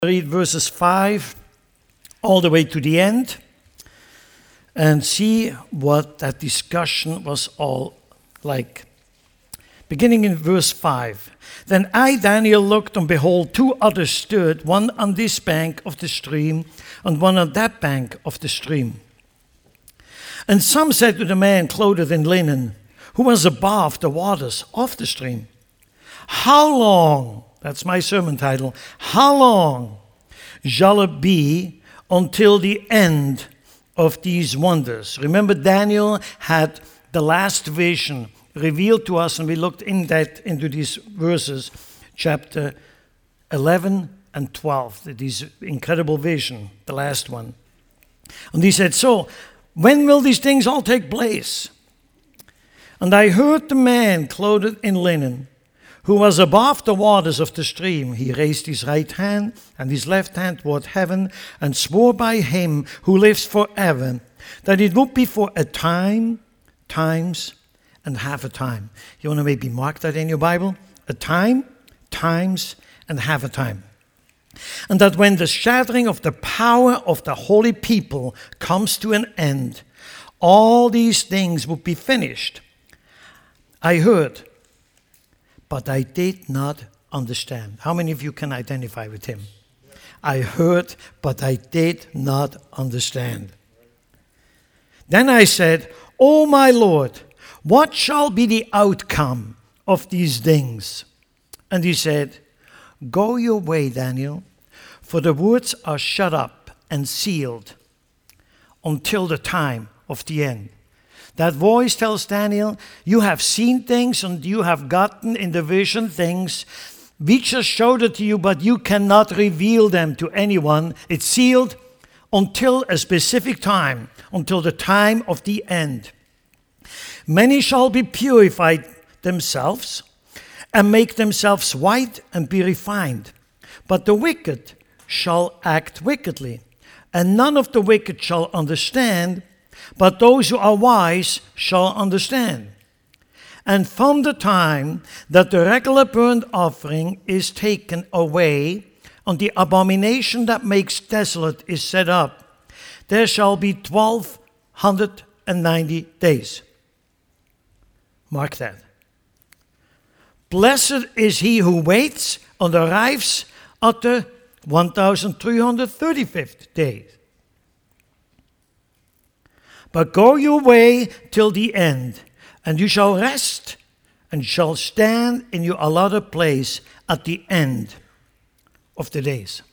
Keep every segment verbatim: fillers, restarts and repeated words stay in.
Read verses five all the way to the end and see what that discussion was all like. Beginning in verse five. Then I, Daniel, looked, and behold, two others stood, one on this bank of the stream, and one on that bank of the stream. And some said to the man clothed in linen, who was above the waters of the stream, how long, that's my sermon title, how long shall it be until the end of these wonders? Remember, Daniel had the last vision revealed to us, and we looked in that into these verses, chapter eleven and twelve, this incredible vision, the last one. And he said, so, when will these things all take place? And I heard the man clothed in linen, who was above the waters of the stream. He raised his right hand and his left hand toward heaven and swore by him who lives forever that it would be for a time, times, and half a time. You want to maybe mark that in your Bible? A time, times, and half a time. And that when the shattering of the power of the holy people comes to an end, all these things would be finished. I heard, but I did not understand. How many of you can identify with him? I heard, but I did not understand. Then I said, O my Lord, what shall be the outcome of these things? And he said, go your way, Daniel, for the words are shut up and sealed until the time of the end. That voice tells Daniel, you have seen things and you have gotten in the vision things. We just showed it to you, but you cannot reveal them to anyone. It's sealed until a specific time, until the time of the end. Many shall be purified themselves and make themselves white and be refined. But the wicked shall act wickedly, and none of the wicked shall understand, but those who are wise shall understand. And from the time that the regular burnt offering is taken away, and the abomination that makes desolate is set up, there shall be twelve hundred ninety days. Mark that. Blessed is he who waits and arrives at the one thousand three hundred thirty-fifth day. But go your way till the end, and you shall rest and shall stand in your allotted place at the end of the days.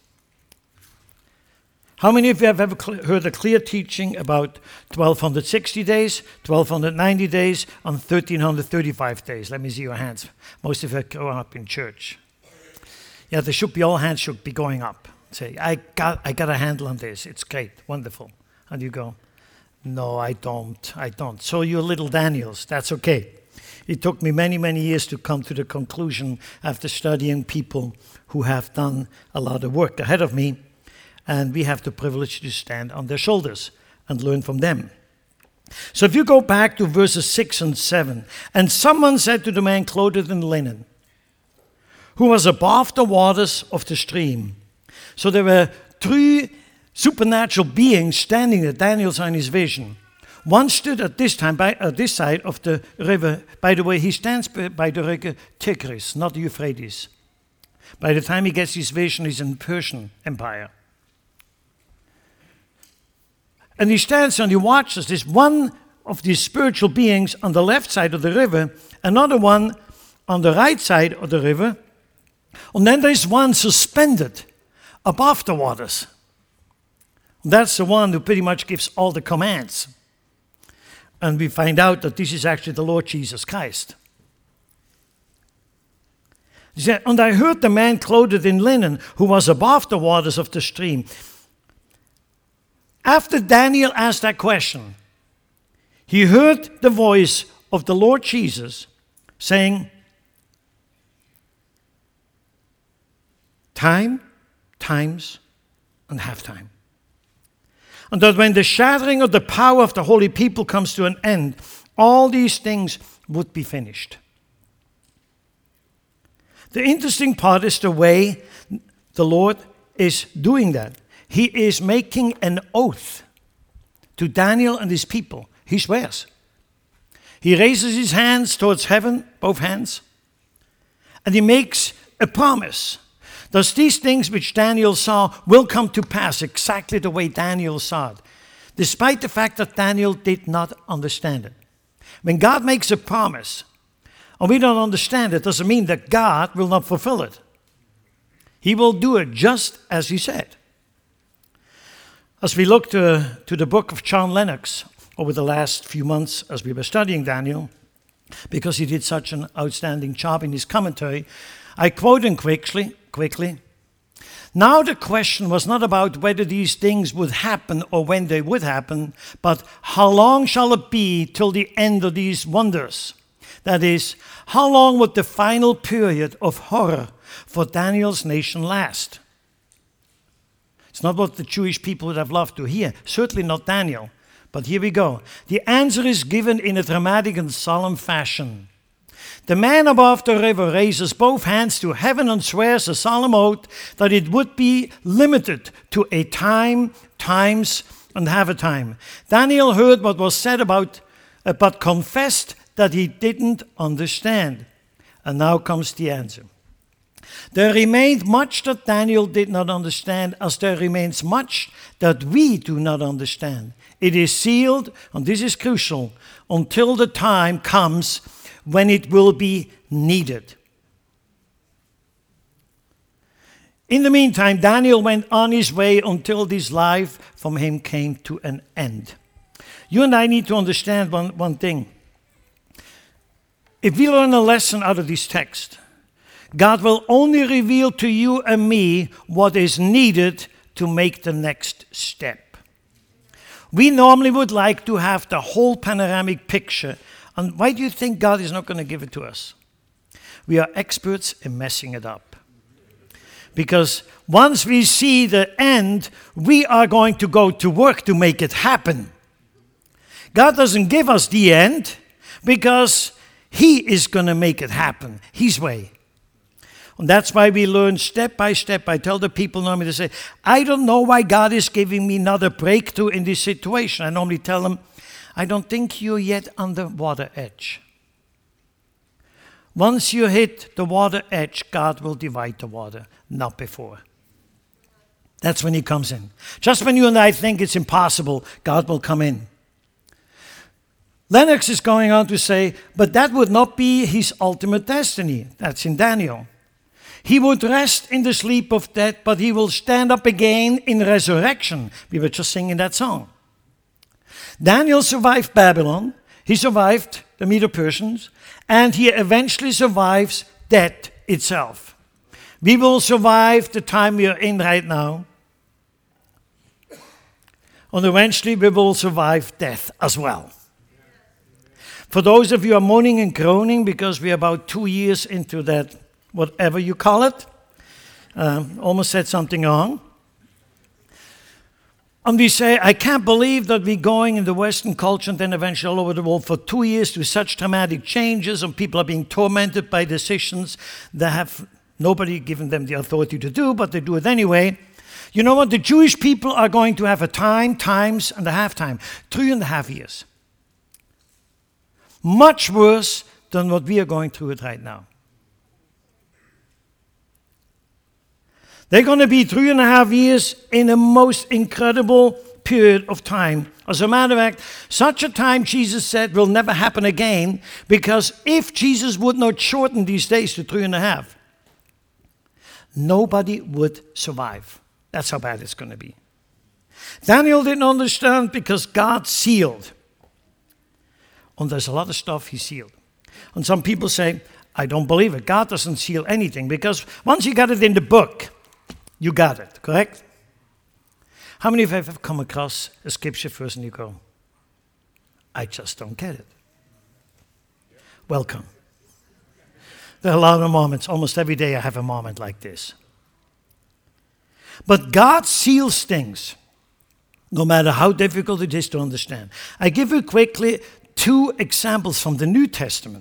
How many of you have ever heard a clear teaching about twelve sixty days, twelve ninety days, and thirteen thirty-five days? Let me see your hands. Most of you have grown up in church. Yeah, there should be, all hands should be going up. Say, I got, I got a handle on this. It's great, wonderful. And you go, no, I don't, I don't. So you're little Daniels, that's okay. It took me many, many years to come to the conclusion after studying people who have done a lot of work ahead of me, and we have the privilege to stand on their shoulders and learn from them. So if you go back to verses six and seven, and someone said to the man clothed in linen, who was above the waters of the stream. So there were three supernatural beings standing there. Daniel saw in his vision. One stood at this time by uh, this side of the river. By the way, he stands by the river Tigris, not the Euphrates. By the time he gets his vision, he's in the Persian Empire. And he stands and he watches this one of these spiritual beings on the left side of the river, another one on the right side of the river, and then there's one suspended above the waters. That's the one who pretty much gives all the commands. And we find out that this is actually the Lord Jesus Christ. He said, and I heard the man clothed in linen who was above the waters of the stream. After Daniel asked that question, he heard the voice of the Lord Jesus saying, time, times, and half time. And that when the shattering of the power of the holy people comes to an end, all these things would be finished. The interesting part is the way the Lord is doing that. He is making an oath to Daniel and his people. He swears. He raises his hands towards heaven, both hands, and he makes a promise. Thus these things which Daniel saw will come to pass exactly the way Daniel saw it, despite the fact that Daniel did not understand it. When God makes a promise, and we don't understand it, doesn't mean that God will not fulfill it. He will do it just as he said. As we look to, to the book of John Lennox over the last few months as we were studying Daniel, because he did such an outstanding job in his commentary, I quote him quickly, quickly. Now the question was not about whether these things would happen or when they would happen, but how long shall it be till the end of these wonders? That is, how long would the final period of horror for Daniel's nation last? It's not what the Jewish people would have loved to hear, certainly not Daniel. But here we go. The answer is given in a dramatic and solemn fashion. The man above the river raises both hands to heaven and swears a solemn oath that it would be limited to a time, times, and half a time. Daniel heard what was said about, uh, but confessed that he didn't understand. And now comes the answer. There remained much that Daniel did not understand, as there remains much that we do not understand. It is sealed, and this is crucial, until the time comes when it will be needed. In the meantime, Daniel went on his way until this life from him came to an end. You and I need to understand one, one thing. If we learn a lesson out of this text, God will only reveal to you and me what is needed to make the next step. We normally would like to have the whole panoramic picture. And why do you think God is not going to give it to us? We are experts in messing it up. Because once we see the end, we are going to go to work to make it happen. God doesn't give us the end because He is going to make it happen His way. And that's why we learn step by step. I tell the people normally to say, I don't know why God is giving me another breakthrough in this situation. I normally tell them, I don't think you're yet on the water edge. Once you hit the water edge, God will divide the water, not before. That's when He comes in. Just when you and I think it's impossible, God will come in. Lennox is going on to say, but that would not be his ultimate destiny. That's in Daniel. He would rest in the sleep of death, but he will stand up again in resurrection. We were just singing that song. Daniel survived Babylon. He survived the Medo-Persians. And he eventually survives death itself. We will survive the time we are in right now. And eventually we will survive death as well. For those of you who are moaning and groaning because we are about two years into that, whatever you call it, um, almost said something wrong. And we say, I can't believe that we're going in the Western culture and then eventually all over the world for two years through such dramatic changes, and people are being tormented by decisions that have nobody given them the authority to do, but they do it anyway. You know what? The Jewish people are going to have a time, times, and a half time. Three and a half years. Much worse than what we are going through it right now. They're going to be three and a half years in a most incredible period of time. As a matter of fact, such a time, Jesus said, will never happen again, because if Jesus would not shorten these days to three and a half, nobody would survive. That's how bad it's going to be. Daniel didn't understand because God sealed. And there's a lot of stuff He sealed. And some people say, I don't believe it. God doesn't seal anything, because once you got it in the book, you got it, correct? How many of you have ever come across a scripture verse and you go, I just don't get it? Welcome. There are a lot of moments. Almost every day I have a moment like this. But God seals things, no matter how difficult it is to understand. I give you quickly two examples from the New Testament.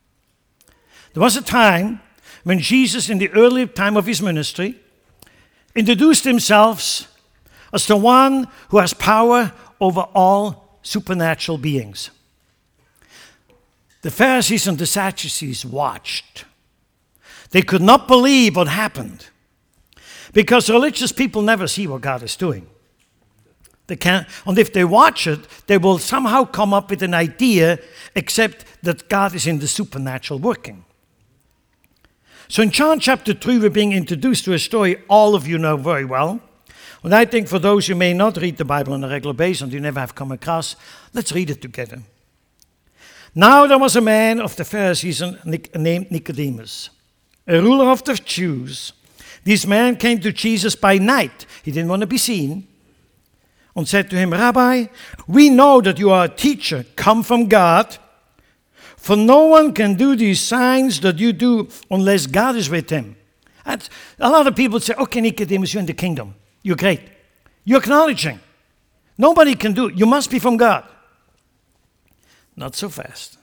There was a time when Jesus, in the early time of His ministry, introduced themselves as the one who has power over all supernatural beings. The Pharisees and the Sadducees watched. They could not believe what happened because religious people never see what God is doing. They can't, and if they watch it, they will somehow come up with an idea except that God is in the supernatural working. So in John chapter three, we're being introduced to a story all of you know very well. And I think for those who may not read the Bible on a regular basis and you never have come across, let's read it together. Now there was a man of the Pharisees named Nicodemus, a ruler of the Jews. This man came to Jesus by night. He didn't want to be seen. And said to him, Rabbi, we know that you are a teacher come from God, for no one can do these signs that you do unless God is with him. And a lot of people say, okay, Nicodemus, you're in the kingdom. You're great. You're acknowledging. Nobody can do it. You must be from God. Not so fast.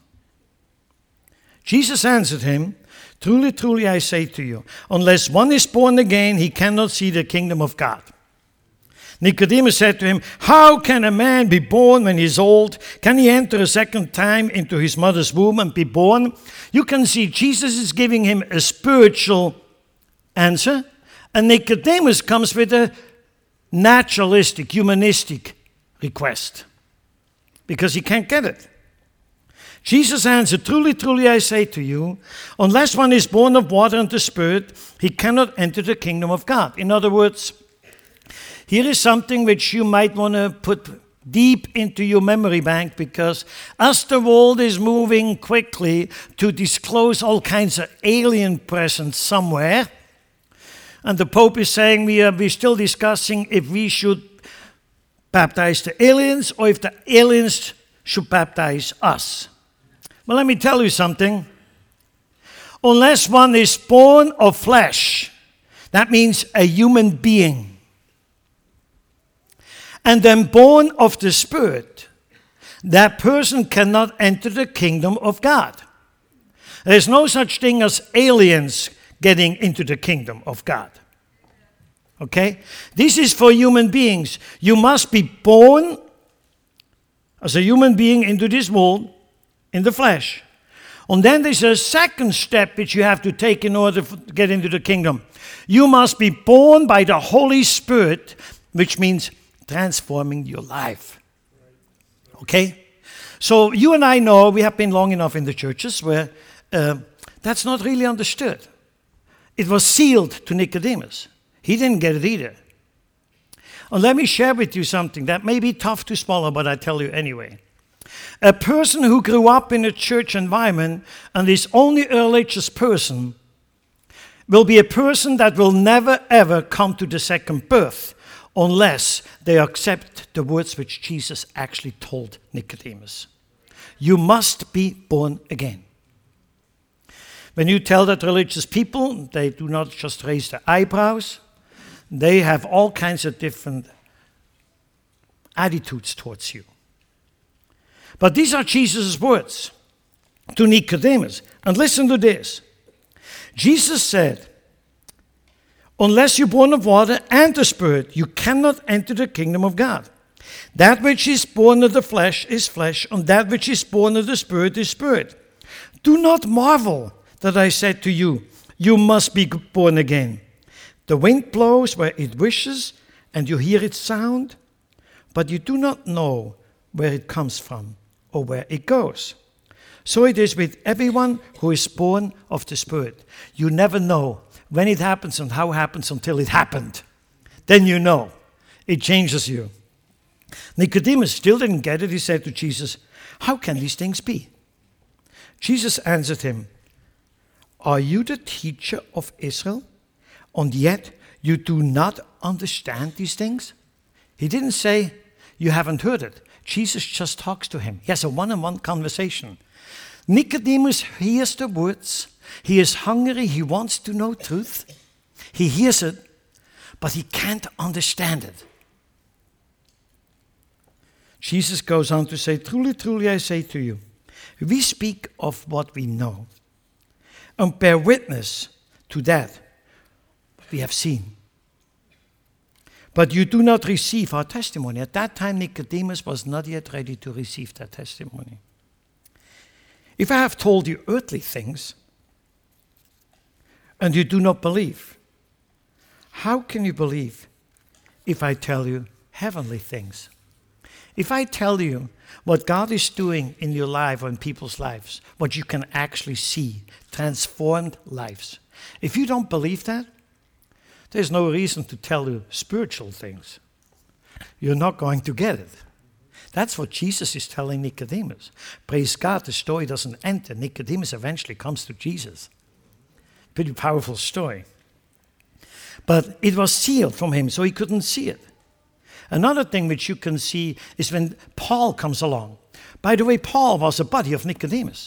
Jesus answered him, truly, truly, I say to you, unless one is born again, he cannot see the kingdom of God. Nicodemus said to him, how can a man be born when he is old? Can he enter a second time into his mother's womb and be born? You can see Jesus is giving him a spiritual answer, and Nicodemus comes with a naturalistic, humanistic request because he can't get it. Jesus answered, truly, truly, I say to you, unless one is born of water and the Spirit, he cannot enter the kingdom of God. In other words, here is something which you might want to put deep into your memory bank, because as the world is moving quickly to disclose all kinds of alien presence somewhere, and the Pope is saying we are we're still discussing if we should baptize the aliens or if the aliens should baptize us. Well, let me tell you something. Unless one is born of flesh, that means a human being, and then born of the Spirit, that person cannot enter the kingdom of God. There's no such thing as aliens getting into the kingdom of God. Okay? This is for human beings. You must be born as a human being into this world in the flesh. And then there's a second step which you have to take in order to get into the kingdom. You must be born by the Holy Spirit, which means transforming your life. Okay? So you and I know we have been long enough in the churches where uh, that's not really understood. It was sealed to Nicodemus. He didn't get it either. And let me share with you something that may be tough to swallow, but I tell you anyway. A person who grew up in a church environment and is only a religious person will be a person that will never ever come to the second birth unless they accept the words which Jesus actually told Nicodemus. You must be born again. When you tell that religious people, they do not just raise their eyebrows, they have all kinds of different attitudes towards you. But these are Jesus' words to Nicodemus. And listen to this. Jesus said, unless you're born of water and the Spirit, you cannot enter the kingdom of God. That which is born of the flesh is flesh, and that which is born of the Spirit is spirit. Do not marvel that I said to you, you must be born again. The wind blows where it wishes, and you hear its sound, but you do not know where it comes from or where it goes. So it is with everyone who is born of the Spirit. You never know when it happens and how it happens until it happened. Then you know. It changes you. Nicodemus still didn't get it. He said to Jesus, how can these things be? Jesus answered him, are you the teacher of Israel, and yet you do not understand these things? He didn't say, you haven't heard it. Jesus just talks to him. He has a one-on-one conversation. Nicodemus hears the words. He is hungry. He wants to know truth. He hears it, but he can't understand it. Jesus goes on to say, truly, truly, I say to you, we speak of what we know and bear witness to that we have seen. But you do not receive our testimony. At that time, Nicodemus was not yet ready to receive that testimony. If I have told you earthly things, and you do not believe, how can you believe if I tell you heavenly things? If I tell you what God is doing in your life or in people's lives, what you can actually see, transformed lives. If you don't believe that, there's no reason to tell you spiritual things. You're not going to get it. That's what Jesus is telling Nicodemus. Praise God, the story doesn't end, and Nicodemus eventually comes to Jesus. Pretty powerful story. But it was sealed from him, so he couldn't see it. Another thing which you can see is when Paul comes along. By the way, Paul was a buddy of Nicodemus.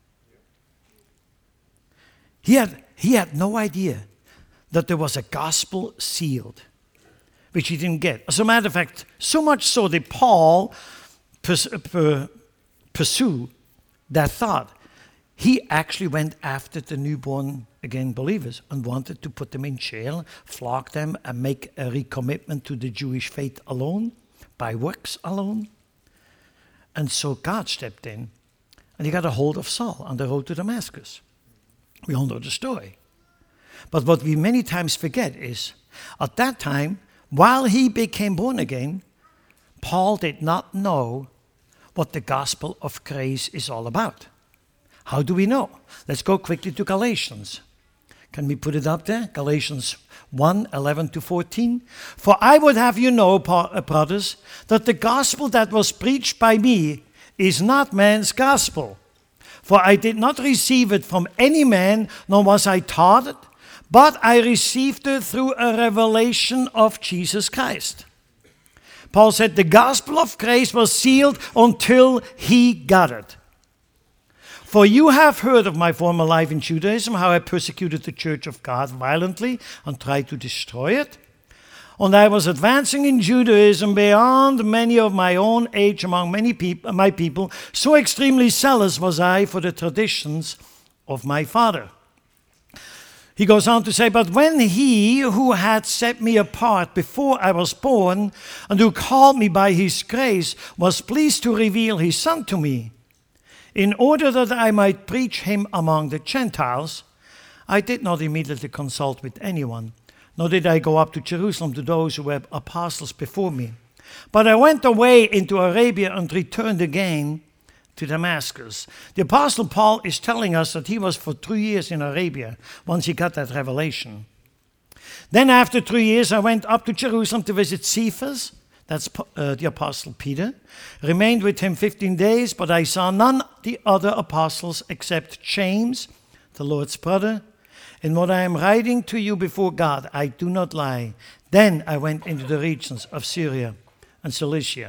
He had, he had no idea that there was a gospel sealed, which he didn't get. As a matter of fact, so much so that Paul pers- per- pursue that thought. He actually went after the newborn again believers and wanted to put them in jail, flog them, and make a recommitment to the Jewish faith alone, by works alone. And so God stepped in, and he got a hold of Saul on the road to Damascus. We all know the story. But what we many times forget is, at that time, while he became born again, Paul did not know what the gospel of grace is all about. How do we know? Let's go quickly to Galatians. Can we put it up there? Galatians one, eleven to fourteen. For I would have you know, brothers, that the gospel that was preached by me is not man's gospel. For I did not receive it from any man, nor was I taught it, but I received it through a revelation of Jesus Christ. Paul said the gospel of grace was sealed until he got it. For you have heard of my former life in Judaism, how I persecuted the church of God violently and tried to destroy it. And I was advancing in Judaism beyond many of my own age among many people, my people. So extremely zealous was I for the traditions of my father. He goes on to say, but when he who had set me apart before I was born and who called me by his grace was pleased to reveal his son to me, in order that I might preach him among the Gentiles, I did not immediately consult with anyone, nor did I go up to Jerusalem to those who were apostles before me. But I went away into Arabia and returned again to Damascus. The Apostle Paul is telling us that he was for three years in Arabia once he got that revelation. Then after three years, I went up to Jerusalem to visit Cephas, that's uh, the Apostle Peter, remained with him fifteen days, but I saw none of the other apostles except James, the Lord's brother. In what I am writing to you before God, I do not lie. Then I went into the regions of Syria and Cilicia.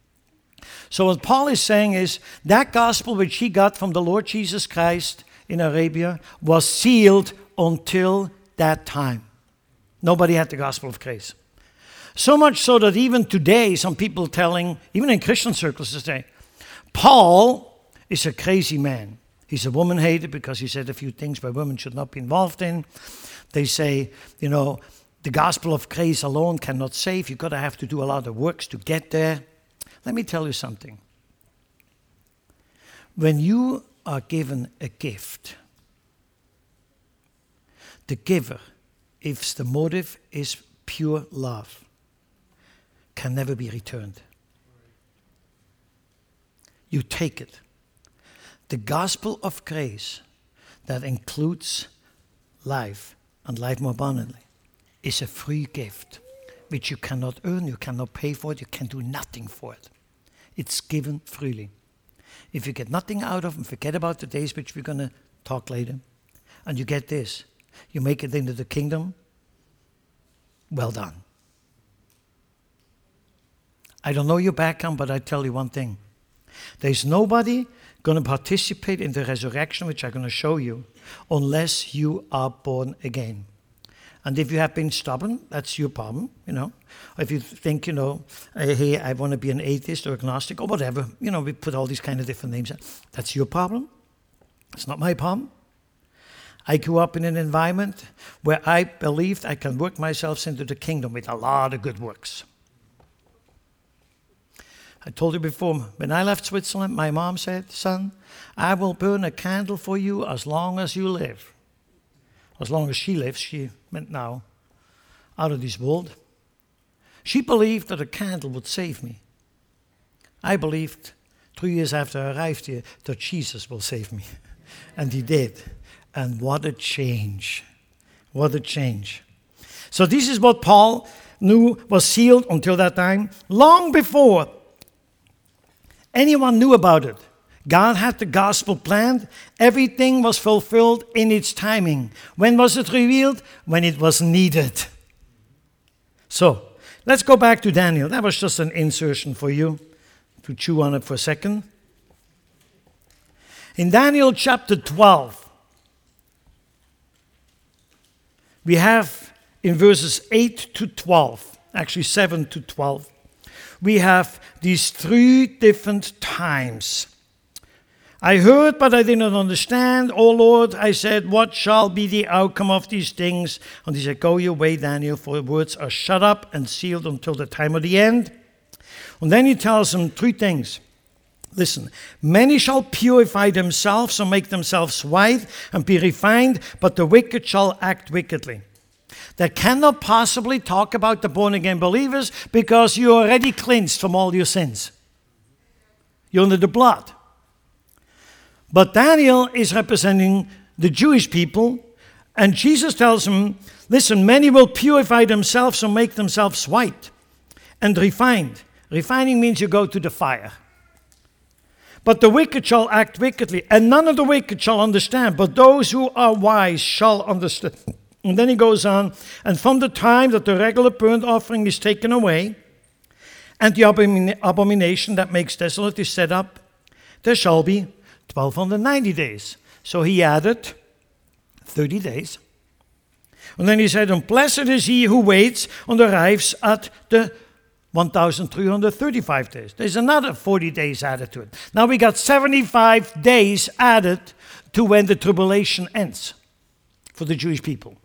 So what Paul is saying is that gospel which he got from the Lord Jesus Christ in Arabia was sealed until that time. Nobody had the gospel of grace. So much so that even today, some people telling, even in Christian circles today, Paul is a crazy man. He's a woman hater because he said a few things where women should not be involved in. They say, you know, the gospel of grace alone cannot save. You've got to have to do a lot of works to get there. Let me tell you something. When you are given a gift, the giver, if the motive is pure love, can never be returned. You take it. The gospel of grace that includes life and life more abundantly is a free gift which you cannot earn, you cannot pay for it, you can do nothing for it. It's given freely. If you get nothing out of it, forget about the days which we're going to talk later, and you get this, you make it into the kingdom, well done. I don't know your background, but I tell you one thing. There's nobody going to participate in the resurrection, which I'm going to show you, unless you are born again. And if you have been stubborn, that's your problem, you know. If you think, you know, hey, I want to be an atheist or agnostic or whatever, you know, we put all these kind of different names. That's your problem. It's not my problem. I grew up in an environment where I believed I can work myself into the kingdom with a lot of good works. I told you before, when I left Switzerland, my mom said, son, I will burn a candle for you as long as you live. As long as she lives, she meant now, out of this world. She believed that a candle would save me. I believed, three years after I arrived here, that Jesus will save me. And he did. And what a change. What a change. So this is what Paul knew was sealed until that time. Long before anyone knew about it, God had the gospel planned. Everything was fulfilled in its timing. When was it revealed? When it was needed. So, let's go back to Daniel. That was just an insertion for you to chew on it for a second. In Daniel chapter twelve, we have in verses eight to twelve, actually seven to twelve, we have these three different times. I heard, but I did not understand. O Lord, I said, what shall be the outcome of these things? And he said, go your way, Daniel, for the words are shut up and sealed until the time of the end. And then he tells them three things. Listen, many shall purify themselves and make themselves white and be refined, but the wicked shall act wickedly. They cannot possibly talk about the born-again believers because you're already cleansed from all your sins. You're under the blood. But Daniel is representing the Jewish people, and Jesus tells him, listen, many will purify themselves and make themselves white and refined. Refining means you go to the fire. But the wicked shall act wickedly, and none of the wicked shall understand, but those who are wise shall understand. And then he goes on, and from the time that the regular burnt offering is taken away, and the abomin- abomination that makes desolate is set up, there shall be twelve ninety days. So he added thirty days. And then he said, and blessed is he who waits and arrives at the one thousand three hundred thirty-five days. There's another forty days added to it. Now we got seventy-five days added to when the tribulation ends for the Jewish people.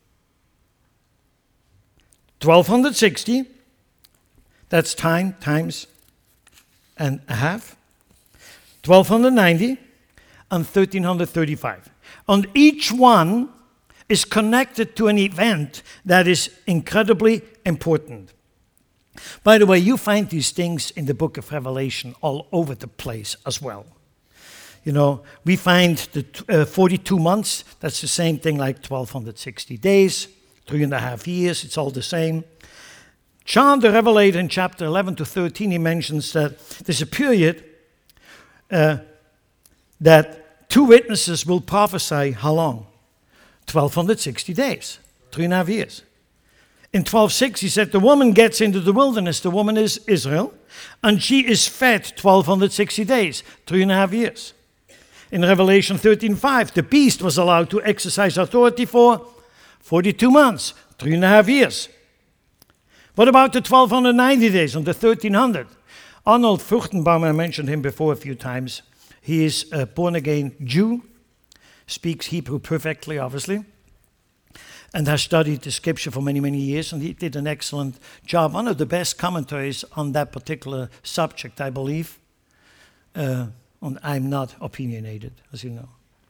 twelve sixty, that's time times and a half. twelve ninety and thirteen thirty-five. And each one is connected to an event that is incredibly important. By the way, you find these things in the book of Revelation all over the place as well. You know, we find the uh, forty-two months, that's the same thing like twelve sixty days, three and a half years, it's all the same. John the Revelator in chapter eleven to thirteen, he mentions that there's a period uh, that two witnesses will prophesy how long? twelve sixty days, three and a half years. In twelve six, he said, the woman gets into the wilderness. The woman is Israel, and she is fed twelve sixty days, three and a half years. In Revelation thirteen five, the beast was allowed to exercise authority for forty-two months, three and a half years. What about the twelve ninety days and the thirteen hundred? Arnold Fruchtenbaum, I mentioned him before a few times. He is a born-again Jew, speaks Hebrew perfectly, obviously, and has studied the scripture for many, many years, and he did an excellent job. One of the best commentaries on that particular subject, I believe. Uh, and I'm not opinionated, as you know.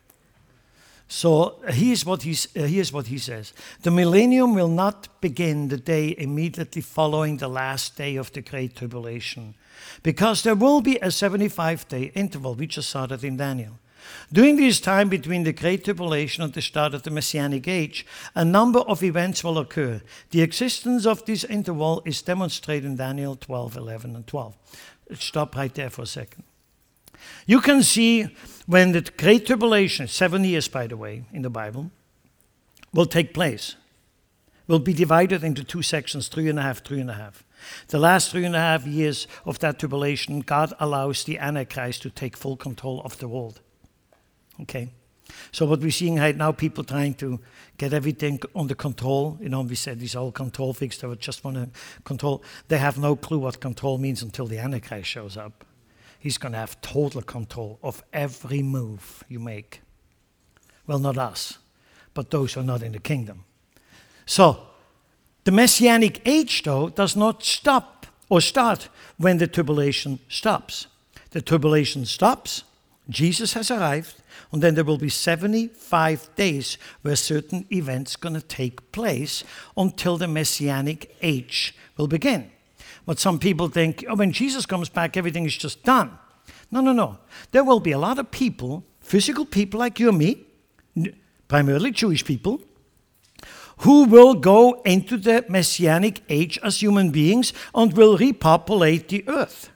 So here's what, he's, uh, here's what he says. The millennium will not begin the day immediately following the last day of the Great Tribulation, because there will be a seventy-five day interval. We just saw that in Daniel. During this time between the Great Tribulation and the start of the Messianic Age, a number of events will occur. The existence of this interval is demonstrated in Daniel twelve, eleven, and twelve. Stop right there for a second. You can see when the Great Tribulation, seven years by the way, in the Bible, will take place. Will be divided into two sections, three and a half, three and a half. The last three and a half years of that tribulation, God allows the Antichrist to take full control of the world. Okay, so what we're seeing right now, people trying to get everything under control. You know, we said these whole control freaks, they would just want to control. They have no clue what control means until the Antichrist shows up. He's going to have total control of every move you make. Well, not us, but those are not in the kingdom. So, the Messianic age, though, does not stop or start when the tribulation stops. The tribulation stops, Jesus has arrived, and then there will be seventy-five days where certain events going to take place until the Messianic age will begin. But some people think, oh, when Jesus comes back, everything is just done. No, no, no. There will be a lot of people, physical people like you and me, primarily Jewish people, who will go into the Messianic age as human beings and will repopulate the earth.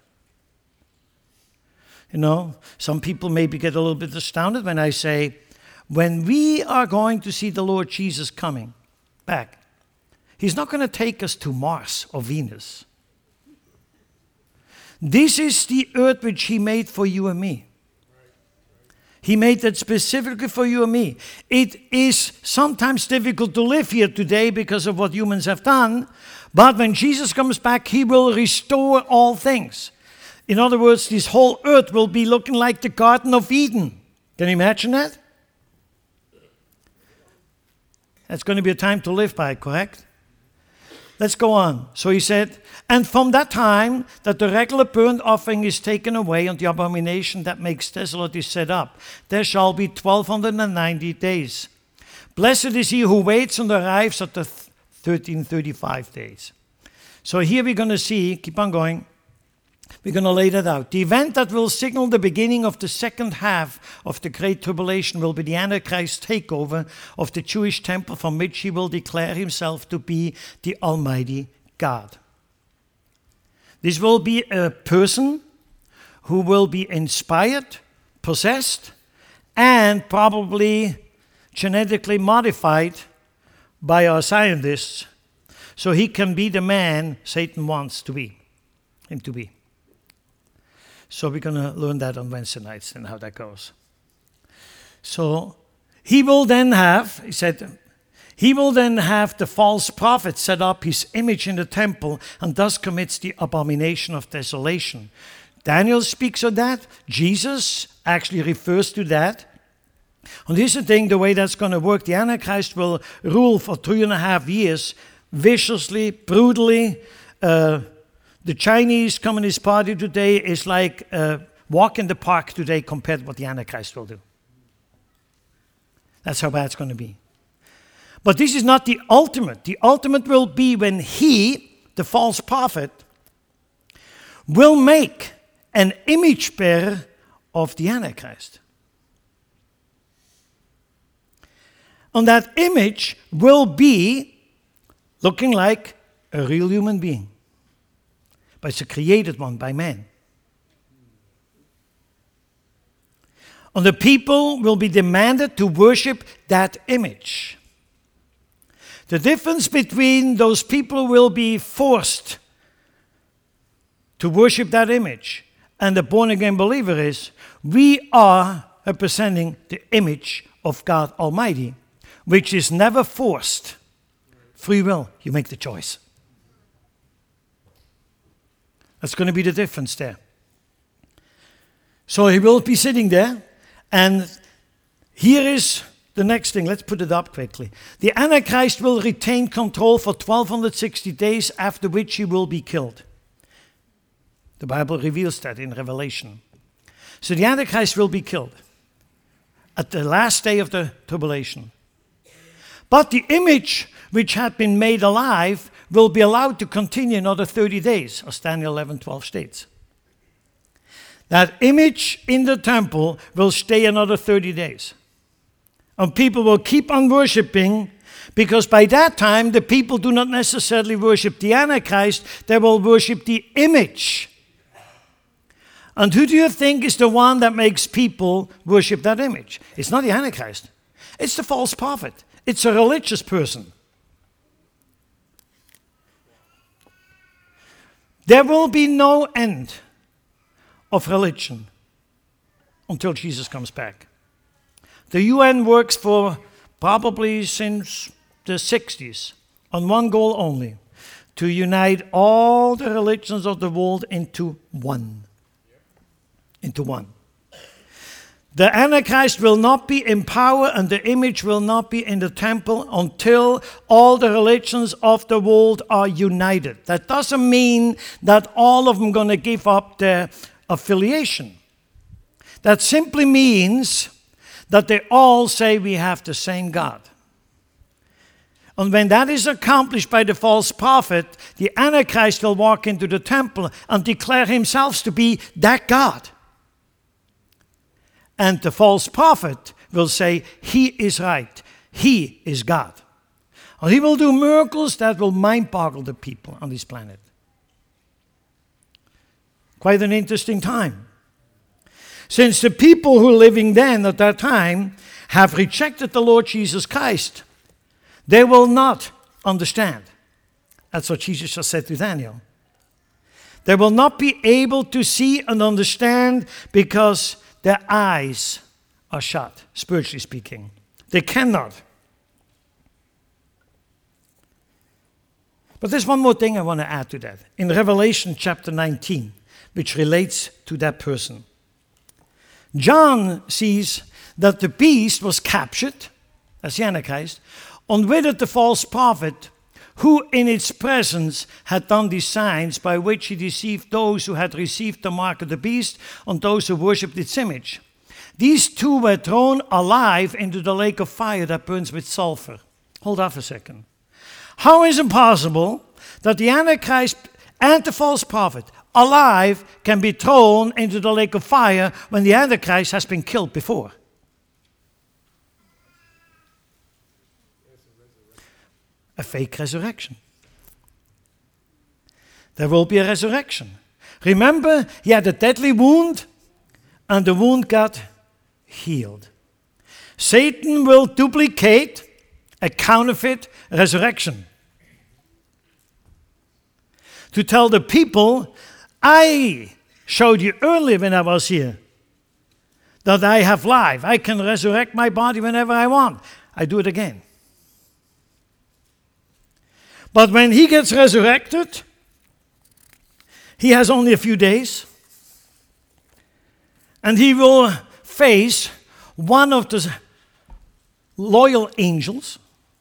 You know, some people maybe get a little bit astounded when I say, when we are going to see the Lord Jesus coming back, he's not going to take us to Mars or Venus. This is the earth which he made for you and me. He made that specifically for you and me. It is sometimes difficult to live here today because of what humans have done, but when Jesus comes back, he will restore all things. In other words, this whole earth will be looking like the Garden of Eden. Can you imagine that? That's going to be a time to live by, correct? Let's go on. So he said, and from that time that the regular burnt offering is taken away and the abomination that makes desolate is set up, there shall be twelve ninety days. Blessed is he who waits and arrives at the thirteen thirty-five days. So here we're going to see, keep on going, we're going to lay that out. The event that will signal the beginning of the second half of the Great Tribulation will be the Antichrist takeover of the Jewish temple, from which he will declare himself to be the Almighty God. This will be a person who will be inspired, possessed, and probably genetically modified by our scientists, so he can be the man Satan wants to be, him to be. So we're going to learn that on Wednesday nights and how that goes. So he will then have, he said, he will then have the false prophet set up his image in the temple and thus commits the abomination of desolation. Daniel speaks of that. Jesus actually refers to that. And here's the thing, the way that's going to work. The Antichrist will rule for three and a half years, viciously, brutally. Uh, the Chinese Communist Party today is like a walk in the park today compared to what the Antichrist will do. That's how bad it's going to be. But this is not the ultimate. The ultimate will be when he, the false prophet, will make an image bearer of the Antichrist. And that image will be looking like a real human being. But it's a created one by man. And the people will be demanded to worship that image. The difference between those people who will be forced to worship that image and the born-again believer is, we are representing the image of God Almighty, which is never forced. Free will, you make the choice. That's going to be the difference there. So he will be sitting there, and here is the next thing. Let's put it up quickly. The Antichrist will retain control for twelve sixty days, after which he will be killed. The Bible reveals that in Revelation. So the Antichrist will be killed at the last day of the tribulation. But the image which had been made alive will be allowed to continue another thirty days, as Daniel eleven twelve states. That image in the temple will stay another thirty days. And people will keep on worshiping, because by that time the people do not necessarily worship the Antichrist, they will worship the image. And who do you think is the one that makes people worship that image? It's not the Antichrist. It's the false prophet. It's a religious person. There will be no end of religion until Jesus comes back. The U N works for probably since the sixties on one goal only, to unite all the religions of the world into one. Into one. The Antichrist will not be in power and the image will not be in the temple until all the religions of the world are united. That doesn't mean that all of them are going to give up their affiliation. That simply means that they all say we have the same God. And when that is accomplished by the false prophet, the Antichrist will walk into the temple and declare himself to be that God. And the false prophet will say, he is right. He is God. And he will do miracles that will mind-boggle the people on this planet. Quite an interesting time. Since the people who were living then at that time have rejected the Lord Jesus Christ, they will not understand. That's what Jesus just said to Daniel. They will not be able to see and understand because their eyes are shut, spiritually speaking. They cannot. But there's one more thing I want to add to that. In Revelation chapter nineteen, which relates to that person. John sees that the beast was captured, as the Antichrist, and with it the false prophet, who in its presence had done these signs by which he deceived those who had received the mark of the beast and those who worshipped its image. These two were thrown alive into the lake of fire that burns with sulfur. Hold off a second. How is it possible that the Antichrist and the false prophet alive can be thrown into the lake of fire when the Antichrist has been killed before? A fake resurrection. There will be a resurrection. Remember, he had a deadly wound, and the wound got healed. Satan will duplicate a counterfeit resurrection to tell the people, I showed you earlier when I was here that I have life. I can resurrect my body whenever I want. I do it again. But when he gets resurrected, he has only a few days. And he will face one of the loyal angels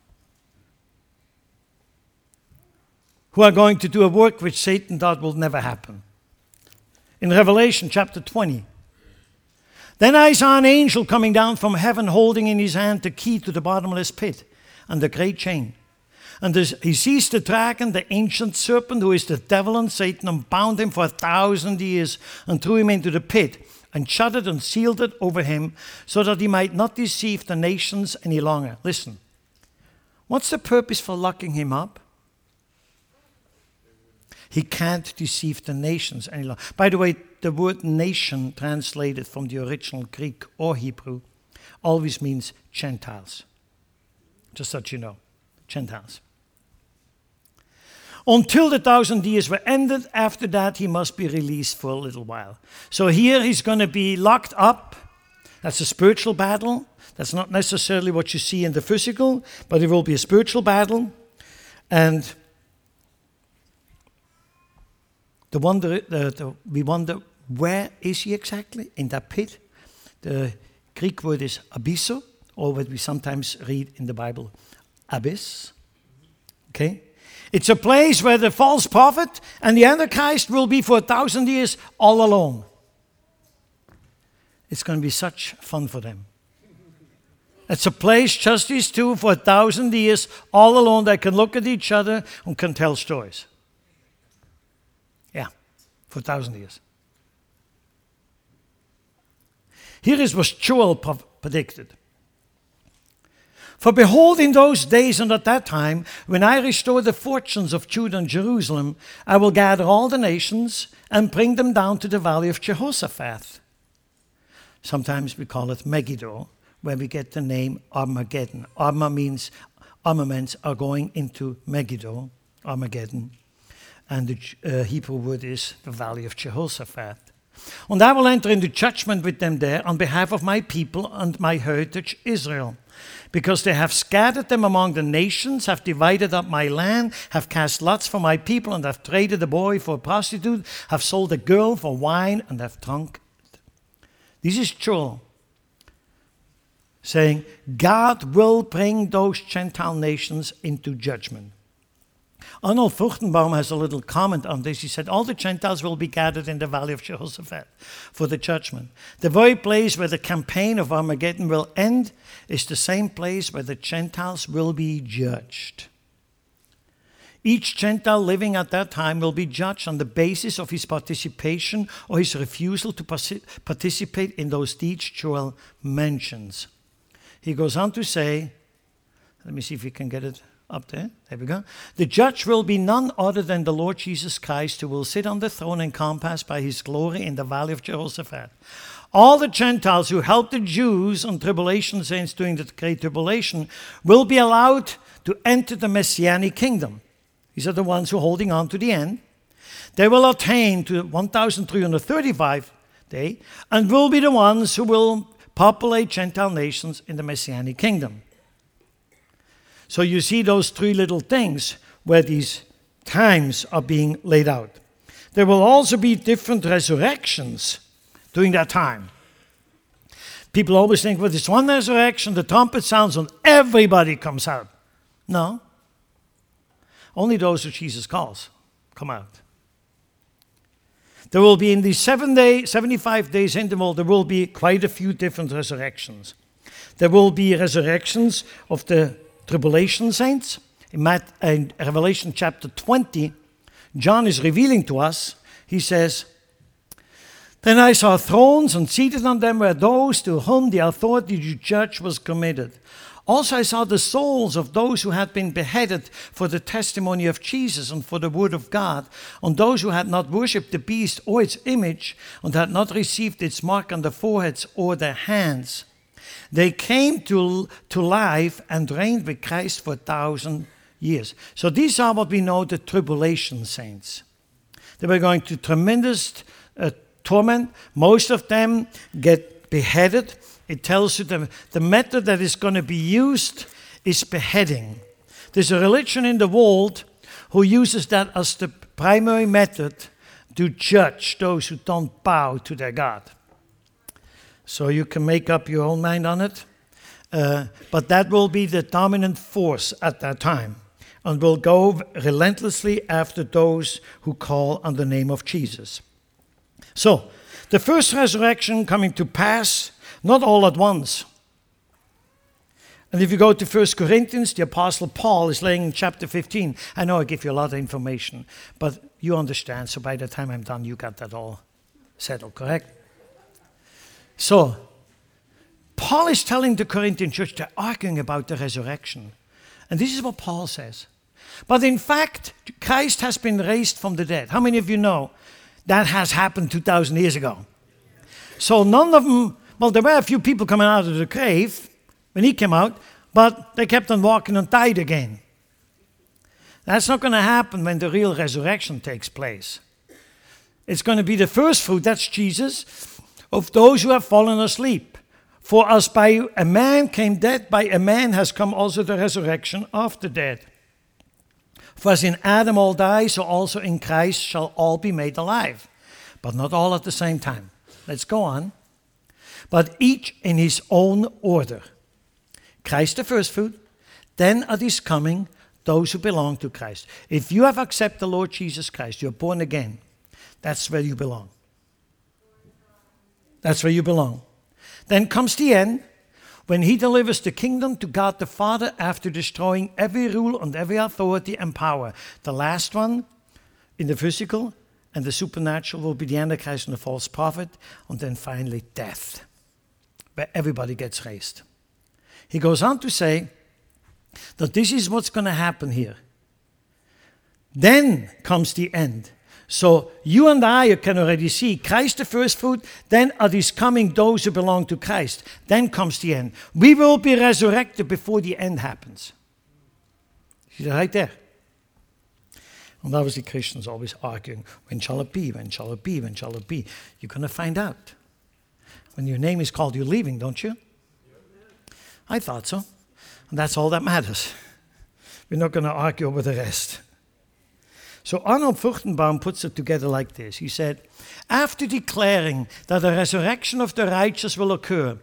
who are going to do a work which Satan thought will never happen. In Revelation chapter twenty. Then I saw an angel coming down from heaven holding in his hand the key to the bottomless pit and the great chain. And this, he seized the dragon, the ancient serpent, who is the devil and Satan, and bound him for a thousand years, and threw him into the pit, and shut it and sealed it over him, so that he might not deceive the nations any longer. Listen, what's the purpose for locking him up? He can't deceive the nations any longer. By the way, the word nation, translated from the original Greek or Hebrew, always means Gentiles. Just so you know, Gentiles. Until the thousand years were ended, after that he must be released for a little while. So here he's going to be locked up. That's a spiritual battle. That's not necessarily what you see in the physical, but it will be a spiritual battle. And the wonder, the, the, we wonder, where is he exactly? In that pit? The Greek word is abysso, or what we sometimes read in the Bible, abyss. Okay? It's a place where the false prophet and the Antichrist will be for a thousand years all alone. It's going to be such fun for them. It's a place, just these two, for a thousand years all alone. They can look at each other and can tell stories. Yeah, for a thousand years. Here is what Joel predicted. For behold, in those days and at that time, when I restore the fortunes of Judah and Jerusalem, I will gather all the nations and bring them down to the valley of Jehoshaphat. Sometimes we call it Megiddo, where we get the name Armageddon. Arma means armaments are going into Megiddo, Armageddon. And the uh, Hebrew word is the valley of Jehoshaphat. And I will enter into judgment with them there on behalf of my people and my heritage Israel, because they have scattered them among the nations, have divided up my land, have cast lots for my people, and have traded a boy for a prostitute, have sold a girl for wine, and have drunk. This is Joel saying, God will bring those Gentile nations into judgment. Arnold Fruchtenbaum has a little comment on this. He said, all the Gentiles will be gathered in the valley of Jehoshaphat for the judgment. The very place where the campaign of Armageddon will end is the same place where the Gentiles will be judged. Each Gentile living at that time will be judged on the basis of his participation or his refusal to participate in those deeds Joel mentions. He goes on to say, let me see if we can get it up there. There we go. The judge will be none other than the Lord Jesus Christ, who will sit on the throne encompassed by his glory in the valley of Jehoshaphat. All the Gentiles who helped the Jews on tribulation saints during the Great Tribulation will be allowed to enter the Messianic kingdom. These are the ones who are holding on to the end. They will attain to one thousand three hundred thirty-five day and will be the ones who will populate Gentile nations in the Messianic kingdom. So you see those three little things where these times are being laid out. There will also be different resurrections during that time. People always think, well, this one resurrection, the trumpet sounds and everybody comes out. No. Only those who Jesus calls come out. There will be in the seven day, seventy-five days interval, there will be quite a few different resurrections. There will be resurrections of the tribulation saints. In, Matt, in Revelation chapter twenty, John is revealing to us, he says, then I saw thrones, and seated on them were those to whom the authority to judge was committed. Also I saw the souls of those who had been beheaded for the testimony of Jesus and for the word of God, on those who had not worshipped the beast or its image, and had not received its mark on their foreheads or their hands. They came to, to life and reigned with Christ for a thousand years. So these are what we know the tribulation saints. They were going to tremendous uh, torment. Most of them get beheaded. It tells you the, the method that is going to be used is beheading. There's a religion in the world who uses that as the primary method to judge those who don't bow to their God. So you can make up your own mind on it. Uh, but that will be the dominant force at that time, and will go relentlessly after those who call on the name of Jesus. So, the first resurrection coming to pass, not all at once. And if you go to First Corinthians, the Apostle Paul is laying in chapter fifteen. I know I give you a lot of information, but you understand, so by the time I'm done, you got that all settled, correct? So, Paul is telling the Corinthian church, they're arguing about the resurrection. And this is what Paul says. But in fact, Christ has been raised from the dead. How many of you know that has happened two thousand years ago? So none of them, well, there were a few people coming out of the grave when he came out, but they kept on walking and died again. That's not going to happen when the real resurrection takes place. It's going to be the first fruit, that's Jesus, of those who have fallen asleep. For as by a man came death, by a man has come also the resurrection of the dead. For as in Adam all die, so also in Christ shall all be made alive. But not all at the same time. Let's go on. But each in his own order. Christ the first fruit, then at his coming, those who belong to Christ. If you have accepted the Lord Jesus Christ, you're born again, that's where you belong. That's where you belong. Then comes the end, when he delivers the kingdom to God the Father after destroying every rule and every authority and power. The last one, in the physical and the supernatural, will be the Antichrist and the false prophet, and then finally death, where everybody gets raised. He goes on to say that this is what's going to happen here. Then comes the end. So you and I can already see Christ the first fruit, then at his coming those who belong to Christ. Then comes the end. We will be resurrected before the end happens. See that right there? And obviously Christians always arguing, when shall it be, when shall it be, when shall it be? You're going to find out. When your name is called, you're leaving, don't you? I thought so. And that's all that matters. We're not going to argue over the rest. So Arnold Fruchtenbaum puts it together like this. He said, after declaring that the resurrection of the righteous will occur,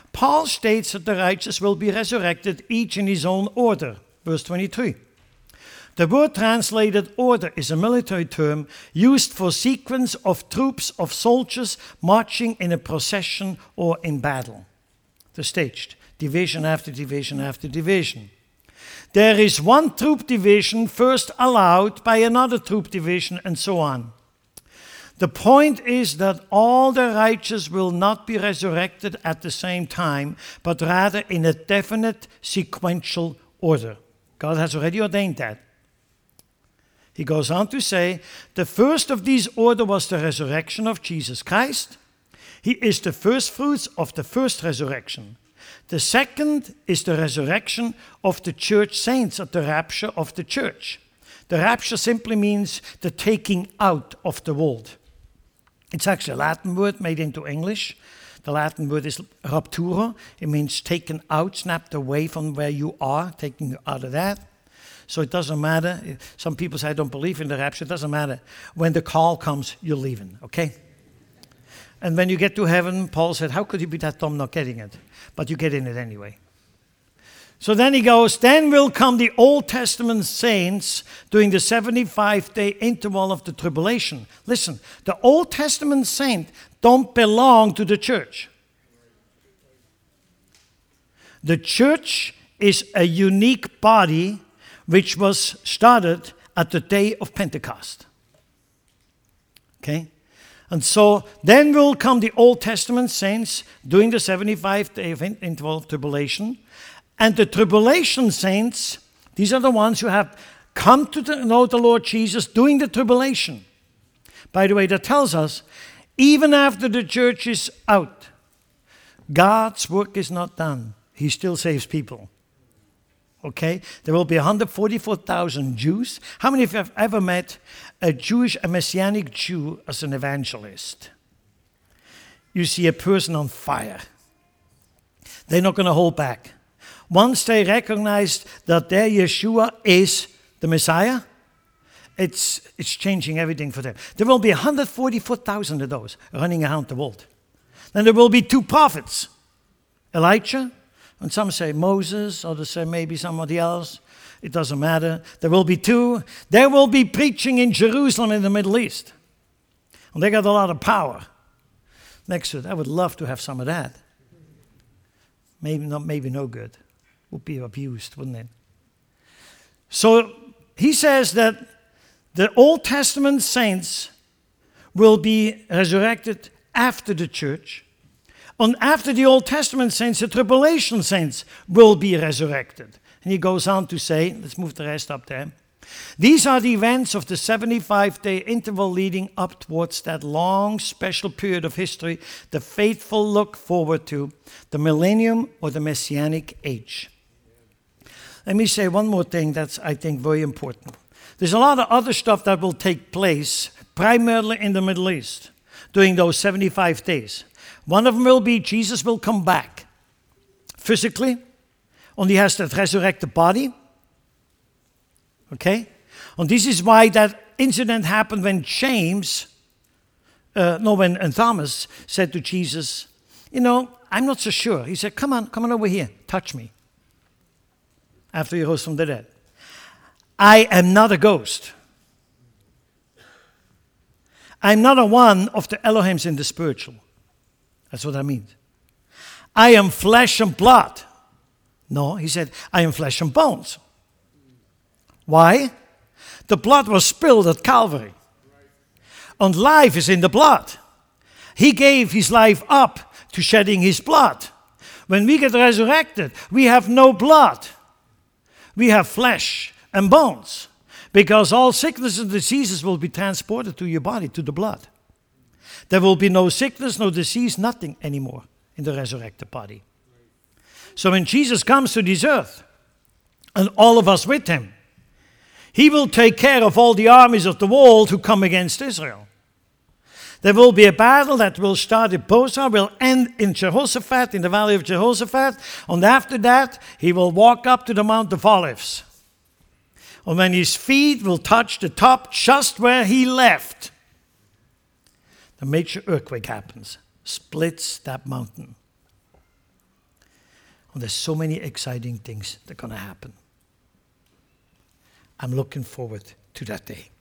Paul states that the righteous will be resurrected, each in his own order. Verse twenty-three. The word translated order is a military term used for sequence of troops of soldiers marching in a procession or in battle. The staged, division after division after division. There is one troop division first allowed by another troop division and so on. The point is that all the righteous will not be resurrected at the same time, but rather in a definite sequential order. God has already ordained that. He goes on to say, the first of these order was the resurrection of Jesus Christ. He is the first fruits of the first resurrection. The second is the resurrection of the church saints at the rapture of the church. The rapture simply means the taking out of the world. It's actually a Latin word made into English. The Latin word is rapturo. It means taken out, snapped away from where you are, taking you out of that. So it doesn't matter. Some people say, I don't believe in the rapture. It doesn't matter. When the call comes, you're leaving, okay? And when you get to heaven, Paul said, how could you be that dumb not getting it? But you get in it anyway. So then he goes, then will come the Old Testament saints during the seventy-five day interval of the tribulation. Listen, the Old Testament saints don't belong to the church. The church is a unique body which was started at the day of Pentecost. Okay? And so then will come the Old Testament saints during the seventy-five day interval of tribulation. And the tribulation saints, these are the ones who have come to the, know the Lord Jesus during the tribulation. By the way, that tells us, even after the church is out, God's work is not done. He still saves people. Okay? There will be one hundred forty-four thousand Jews. How many of you have ever met a Jewish, a Messianic Jew as an evangelist? You see a person on fire. They're not going to hold back. Once they recognize that their Yeshua is the Messiah, it's, it's changing everything for them. There will be one hundred forty-four thousand of those running around the world. Then there will be two prophets, Elijah, and some say Moses, others say maybe somebody else. It doesn't matter. There will be two. There will be preaching in Jerusalem in the Middle East. And they got a lot of power. Next to it, I would love to have some of that. Maybe not, maybe no good. Would be abused, wouldn't it? So he says that the Old Testament saints will be resurrected after the church. And after the Old Testament saints, the tribulation saints will be resurrected. And he goes on to say, let's move the rest up there. These are the events of the seventy-five day interval leading up towards that long special period of history the faithful look forward to, the millennium or the messianic age. Let me say one more thing that's, I think, very important. There's a lot of other stuff that will take place, primarily in the Middle East, during those seventy-five days. One of them will be Jesus will come back physically, and he has that resurrected body. Okay? And this is why that incident happened when James, uh, no, when and Thomas said to Jesus, you know, I'm not so sure. He said, come on, come on over here, touch me. After he rose from the dead. I am not a ghost. I'm not a one of the Elohims in the spiritual. That's what that means. I am flesh and blood. No, he said, I am flesh and bones. Why? The blood was spilled at Calvary. And life is in the blood. He gave his life up to shedding his blood. When we get resurrected, we have no blood. We have flesh and bones. Because all sickness and diseases will be transported to your body, to the blood. There will be no sickness, no disease, nothing anymore in the resurrected body. So when Jesus comes to this earth, and all of us with him, he will take care of all the armies of the world who come against Israel. There will be a battle that will start at Bozrah, will end in Jehoshaphat, in the valley of Jehoshaphat, and after that, he will walk up to the Mount of Olives. And when his feet will touch the top just where he left, the major earthquake happens, splits that mountain. And there's so many exciting things that are going to happen. I'm looking forward to that day.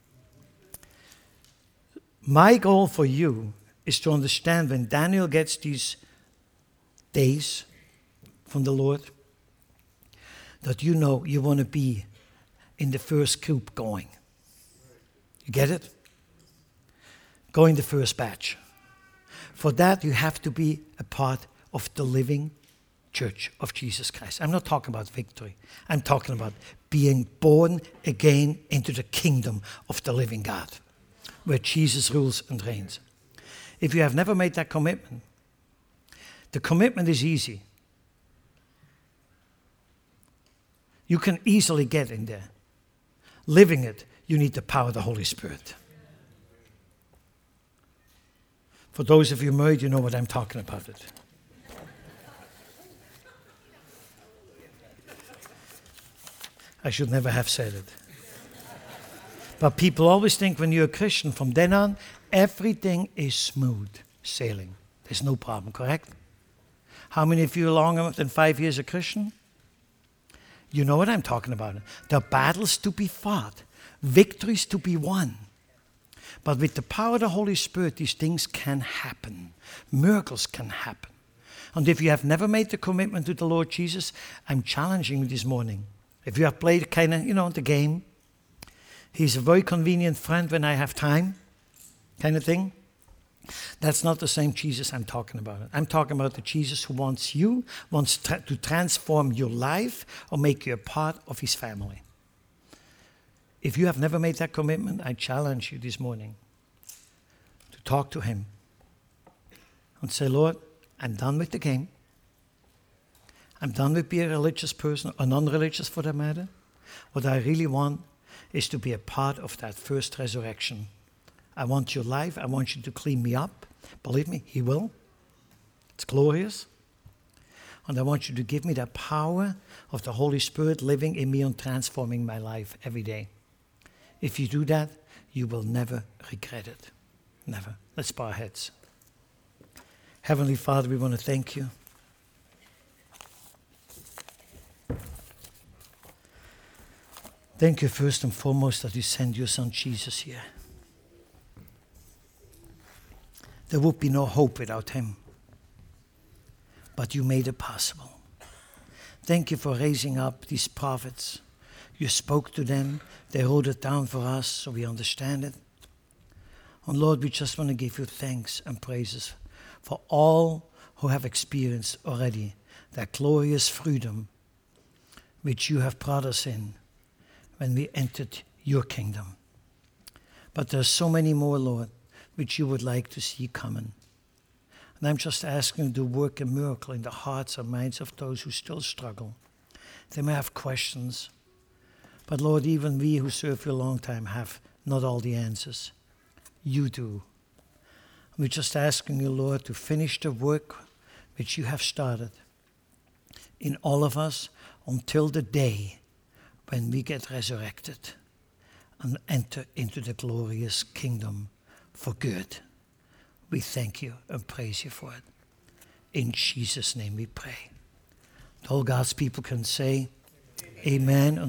My goal for you is to understand when Daniel gets these days from the Lord, that you know you want to be in the first group going. You get it? Going the first batch. For that, you have to be a part of the living church of Jesus Christ. I'm not talking about victory. I'm talking about being born again into the kingdom of the living God, where Jesus rules and reigns. If you have never made that commitment, the commitment is easy. You can easily get in there. Living it, you need the power of the Holy Spirit. For those of you married, you know what I'm talking about. It. I should never have said it. But people always think when you're a Christian, from then on, everything is smooth sailing. There's no problem, correct? How many of you are longer than five years a Christian? You know what I'm talking about. There are battles to be fought, victories to be won. But with the power of the Holy Spirit, these things can happen. Miracles can happen. And if you have never made the commitment to the Lord Jesus, I'm challenging you this morning. If you have played kind of, you know, the game, he's a very convenient friend when I have time, kind of thing. That's not the same Jesus I'm talking about. I'm talking about the Jesus who wants you, wants tra- to transform your life or make you a part of his family. If you have never made that commitment, I challenge you this morning to talk to him and say, Lord, I'm done with the game. I'm done with being a religious person, or non-religious for that matter. What I really want is to be a part of that first resurrection. I want your life. I want you to clean me up. Believe me, he will. It's glorious. And I want you to give me the power of the Holy Spirit living in me and transforming my life every day. If you do that, you will never regret it. Never. Let's bow our heads. Heavenly Father, we want to thank you. Thank you first and foremost that you sent your son Jesus here. There would be no hope without him. But you made it possible. Thank you for raising up these prophets. You spoke to them. They wrote it down for us so we understand it. And Lord, we just want to give you thanks and praises for all who have experienced already that glorious freedom which you have brought us in when we entered your kingdom. But there's so many more, Lord, which you would like to see coming. And I'm just asking you to work a miracle in the hearts and minds of those who still struggle. They may have questions. But Lord, even we who serve you a long time have not all the answers. You do. We're just asking you, Lord, to finish the work which you have started in all of us until the day when we get resurrected and enter into the glorious kingdom for good. We thank you and praise you for it. In Jesus' name we pray. All God's people can say, Amen. Amen.